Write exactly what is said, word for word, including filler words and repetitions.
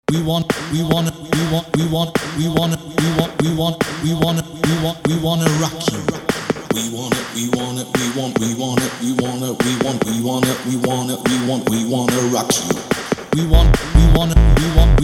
we want, we want, we want, we want, we want, we want, we want, we want, we want, we want to rock you. We want it, we want it, we want, we want it, we want it, we want, we want it, we want it, we want, we want to rock you. We want, we want, we want.